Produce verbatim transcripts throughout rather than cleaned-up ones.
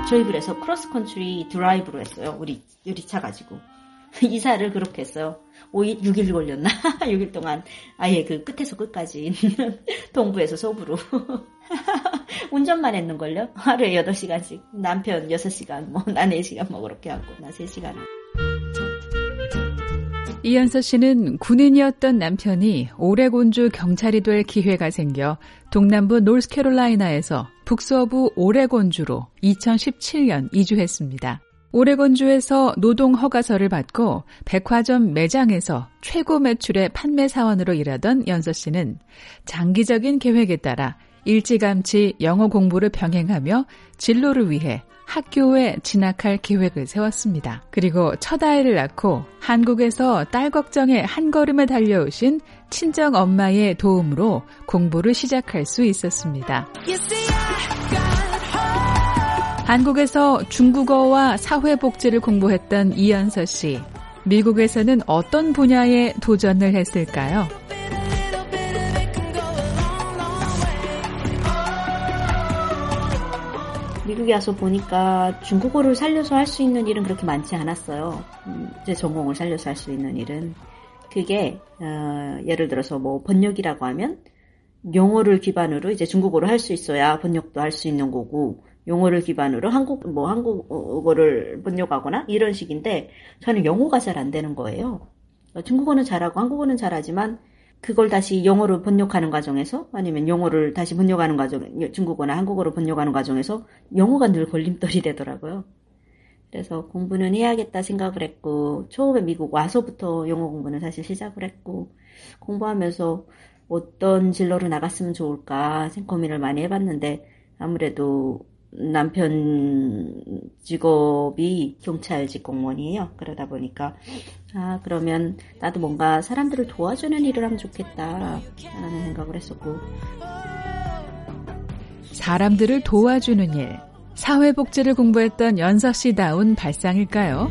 저희 그래서 크로스컨트리 드라이브로 했어요. 우리 유리차 가지고. 이사를 그렇게 했어요. 오 일, 육 일 걸렸나? 육 일 동안 아예 그 끝에서 끝까지 동부에서 서부로 운전만 했는걸요. 하루에 여덟 시간씩 남편 여섯 시간 뭐 나 네 시간 뭐 그렇게 하고 나 세 시간. 이연서 씨는 군인이었던 남편이 오레곤주 경찰이 될 기회가 생겨 동남부 노스캐롤라이나에서 북서부 오레곤주로 이천십칠 년 이주했습니다. 오레곤주에서 노동 허가서를 받고 백화점 매장에서 최고 매출의 판매 사원으로 일하던 연서 씨는 장기적인 계획에 따라 일찌감치 영어 공부를 병행하며 진로를 위해 학교에 진학할 계획을 세웠습니다. 그리고 첫 아이를 낳고 한국에서 딸 걱정에 한 걸음에 달려오신 친정 엄마의 도움으로 공부를 시작할 수 있었습니다. 한국에서 중국어와 사회복지를 공부했던 이연서 씨. 미국에서는 어떤 분야에 도전을 했을까요? 미국에 와서 보니까 중국어를 살려서 할 수 있는 일은 그렇게 많지 않았어요. 음, 제 전공을 살려서 할 수 있는 일은. 그게 어, 예를 들어서 뭐 번역이라고 하면 영어를 기반으로 이제 중국어를 할 수 있어야 번역도 할 수 있는 거고, 영어를 기반으로 한국 뭐 한국어를 번역하거나 이런 식인데 저는 영어가 잘 안 되는 거예요. 중국어는 잘하고 한국어는 잘하지만 그걸 다시 영어로 번역하는 과정에서 아니면 영어를 다시 번역하는 과정, 중국어나 한국어로 번역하는 과정에서 영어가 늘 걸림돌이 되더라고요. 그래서 공부는 해야겠다 생각을 했고, 처음에 미국 와서부터 영어 공부는 사실 시작을 했고, 공부하면서 어떤 진로로 나갔으면 좋을까 고민을 많이 해봤는데, 아무래도 남편 직업이 경찰직 공무원이에요. 그러다 보니까 아 그러면 나도 뭔가 사람들을 도와주는 일을 하면 좋겠다 라는 생각을 했었고. 사람들을 도와주는 일, 사회복지를 공부했던 연서 씨다운 발상일까요?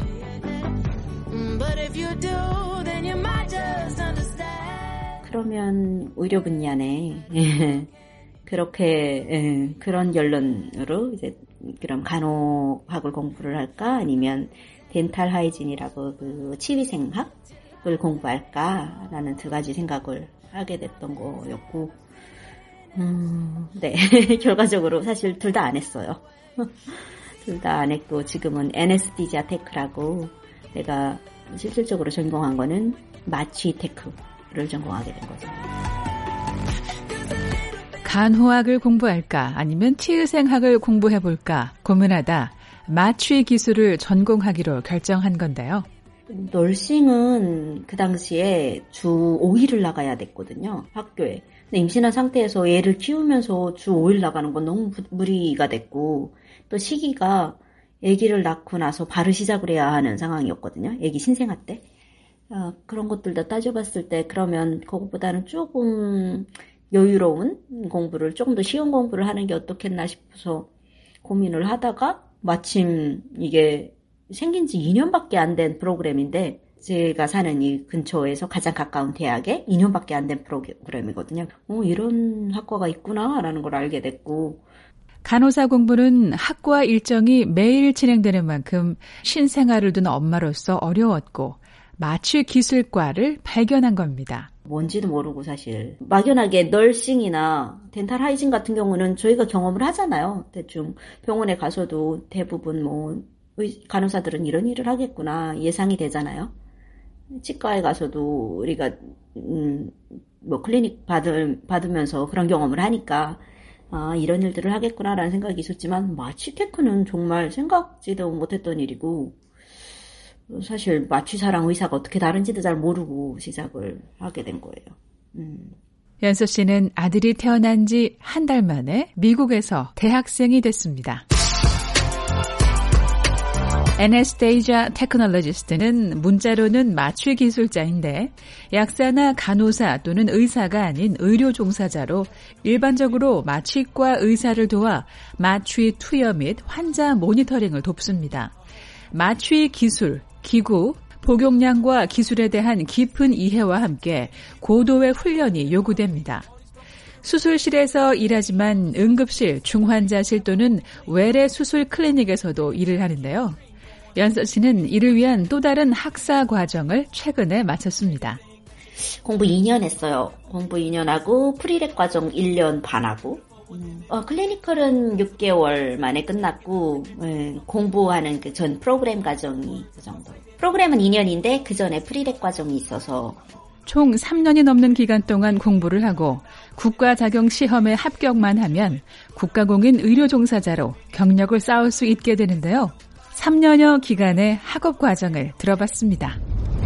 그러면 의료 분야네. 그렇게 예, 그런 결론으로 이제 그럼 간호학을 공부를 할까 아니면 덴탈 하이진이라고 그 치위생학을 공부할까라는 두 가지 생각을 하게 됐던 거였고, 음, 네 결과적으로 사실 둘 다 안 했어요. 둘 다 안 했고 지금은 애네스티지아 테크라고 내가 실질적으로 전공한 거는 마취 테크를 전공하게 된 거죠. 간호학을 공부할까 아니면 치의생학을 공부해볼까 고민하다 마취 기술을 전공하기로 결정한 건데요. 널싱은 그 당시에 주 오 일을 나가야 됐거든요. 학교에. 근데 임신한 상태에서 애를 키우면서 주 오 일 나가는 건 너무 무리가 됐고, 또 시기가 아기를 낳고 나서 바로 시작을 해야 하는 상황이었거든요. 아기 신생아 때. 어, 그런 것들 다 따져봤을 때 그러면 그것보다는 조금 여유로운 공부를, 조금 더 쉬운 공부를 하는 게 어떻겠나 싶어서 고민을 하다가 마침 이게 생긴 지 이 년밖에 안 된 프로그램인데 제가 사는 이 근처에서 가장 가까운 대학에 이 년밖에 안 된 프로그램이거든요. 어, 이런 학과가 있구나라는 걸 알게 됐고. 간호사 공부는 학과 일정이 매일 진행되는 만큼 신생아를 둔 엄마로서 어려웠고 마취 기술과를 발견한 겁니다. 뭔지도 모르고 사실 막연하게 널싱이나 덴탈 하이진 같은 경우는 저희가 경험을 하잖아요. 대충 병원에 가서도 대부분 뭐 간호사들은 이런 일을 하겠구나 예상이 되잖아요. 치과에 가서도 우리가 음, 뭐 클리닉 받을, 받으면서 그런 경험을 하니까 아 이런 일들을 하겠구나라는 생각이 있었지만 마취 테크는 정말 생각지도 못했던 일이고, 사실 마취사랑 의사가 어떻게 다른지도 잘 모르고 시작을 하게 된 거예요. 음. 연서 씨는 아들이 태어난 지 한 달 만에 미국에서 대학생이 됐습니다. 애네스테이지아 테크놀로지스트는 문자로는 마취 기술자인데 약사나 간호사 또는 의사가 아닌 의료 종사자로 일반적으로 마취과 의사를 도와 마취 투여 및 환자 모니터링을 돕습니다. 마취 기술, 기구, 복용량과 기술에 대한 깊은 이해와 함께 고도의 훈련이 요구됩니다. 수술실에서 일하지만 응급실, 중환자실 또는 외래 수술 클리닉에서도 일을 하는데요. 연서 씨는 이를 위한 또 다른 학사 과정을 최근에 마쳤습니다. 공부 이 년 했어요. 공부 이 년 하고 프리렉 과정 일 년 반 하고 어, 클리니컬은 육 개월 만에 끝났고 예, 공부하는 그 전 프로그램 과정이 그 정도. 프로그램은 이 년인데 그 전에 프리렉 과정이 있어서 총 삼 년이 넘는 기간 동안 공부를 하고 국가 자격 시험에 합격만 하면 국가공인 의료 종사자로 경력을 쌓을 수 있게 되는데요. 삼 년여 기간의 학업 과정을 들어봤습니다.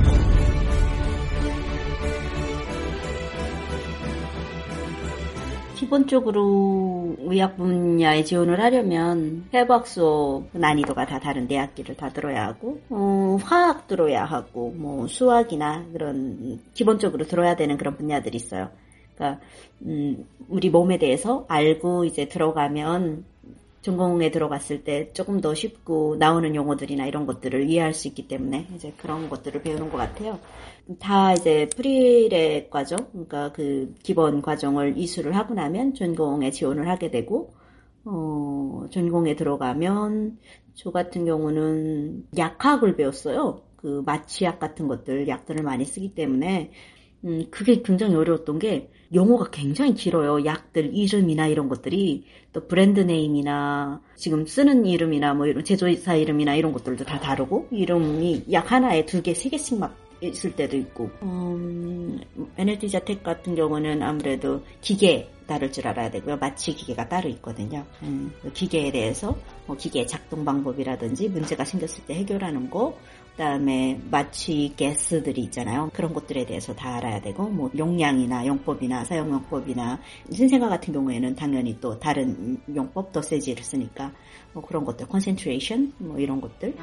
기본적으로 의학 분야에 지원을 하려면 해부학 수업 난이도가 다 다른 대학기를 다 들어야 하고 어, 화학 들어야 하고 뭐 수학이나 그런 기본적으로 들어야 되는 그런 분야들이 있어요. 그러니까 음, 우리 몸에 대해서 알고 이제 들어가면 전공에 들어갔을 때 조금 더 쉽고 나오는 용어들이나 이런 것들을 이해할 수 있기 때문에 이제 그런 것들을 배우는 것 같아요. 다 이제 프리렉 과정, 그러니까 그 기본 과정을 이수를 하고 나면 전공에 지원을 하게 되고, 어, 전공에 들어가면 저 같은 경우는 약학을 배웠어요. 그 마취약 같은 것들, 약들을 많이 쓰기 때문에 음, 그게 굉장히 어려웠던 게 용어가 굉장히 길어요. 약들 이름이나 이런 것들이 또 브랜드 네임이나 지금 쓰는 이름이나 뭐 이런 제조사 이름이나 이런 것들도 다 다르고 이름이 약 하나에 두 개, 세 개씩 막 있을 때도 있고 음, 엔엘티 자텍 같은 경우는 아무래도 기계 다룰 줄 알아야 되고요. 마취 기계가 따로 있거든요. 음, 그 기계에 대해서 뭐 기계의 작동 방법이라든지 문제가 생겼을 때 해결하는 거 그다음에 마취 가스들이 있잖아요. 그런 것들에 대해서 다 알아야 되고 뭐 용량이나 용법이나 사용 용법이나 신생아 같은 경우에는 당연히 또 다른 용법 도세지를 쓰니까 뭐 그런 것들 concentration 뭐 이런 것들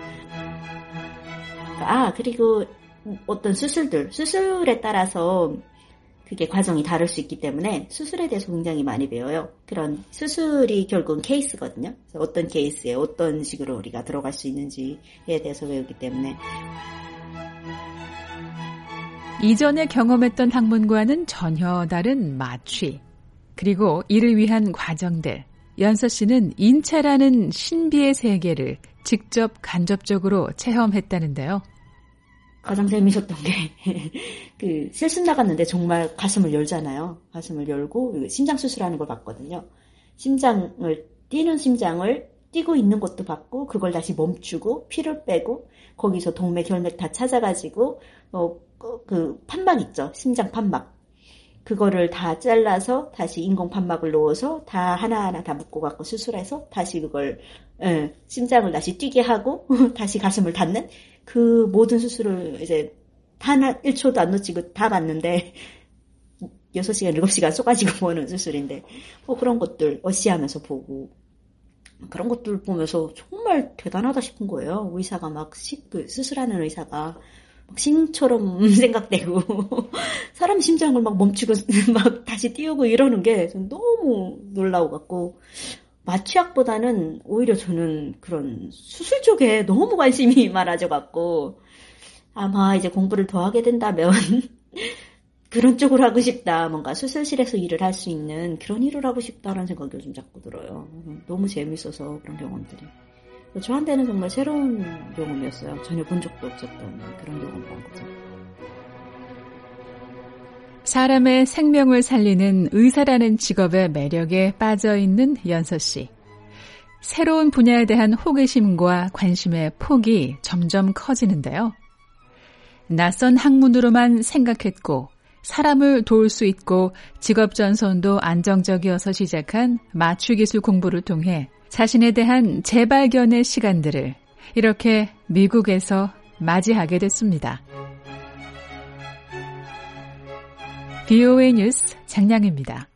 아 그리고 어떤 수술들 수술에 따라서 그게 과정이 다를 수 있기 때문에 수술에 대해서 굉장히 많이 배워요. 그런 수술이 결국은 케이스거든요. 그래서 어떤 케이스에 어떤 식으로 우리가 들어갈 수 있는지에 대해서 배우기 때문에 이전에 경험했던 학문과는 전혀 다른 마취 그리고 이를 위한 과정들. 연서 씨는 인체라는 신비의 세계를 직접 간접적으로 체험했다는데요. 가장 재미있었던 게 그 실습 나갔는데 정말 가슴을 열잖아요. 가슴을 열고 심장 수술하는 걸 봤거든요. 심장을 뛰는 심장을 뛰고 있는 것도 봤고 그걸 다시 멈추고 피를 빼고 거기서 동맥 혈맥 다 찾아가지고 어, 그 판막 있죠. 심장 판막. 그거를 다 잘라서 다시 인공 판막을 넣어서 다 하나하나 다 묶어갖고 수술해서 다시 그걸 예, 심장을 다시 뛰게 하고 다시 가슴을 닫는 그 모든 수술을 이제 단 일 초도 안 놓치고 다 봤는데 여섯 시간, 일곱 시간 쏘가지고 보는 수술인데 뭐 그런 것들 어시하면서 보고 그런 것들 보면서 정말 대단하다 싶은 거예요. 의사가 막 시, 그 수술하는 의사가 막 신처럼 생각되고 사람 심장을 막 멈추고 막 다시 띄우고 이러는 게 너무 놀라워 갖고 마취약보다는 오히려 저는 그런 수술 쪽에 너무 관심이 많아져 갖고 아마 이제 공부를 더 하게 된다면 그런 쪽으로 하고 싶다. 뭔가 수술실에서 일을 할 수 있는 그런 일을 하고 싶다라는 생각이 요즘 자꾸 들어요. 너무 재밌어서 그런 경험들이. 저한테는 정말 새로운 경험이었어요. 전혀 본 적도 없었던 그런 경험이란 거죠. 사람의 생명을 살리는 의사라는 직업의 매력에 빠져있는 연서 씨. 새로운 분야에 대한 호기심과 관심의 폭이 점점 커지는데요. 낯선 학문으로만 생각했고 사람을 도울 수 있고 직업 전선도 안정적이어서 시작한 마취기술 공부를 통해 자신에 대한 재발견의 시간들을 이렇게 미국에서 맞이하게 됐습니다. 브이오에이 뉴스 장량입니다.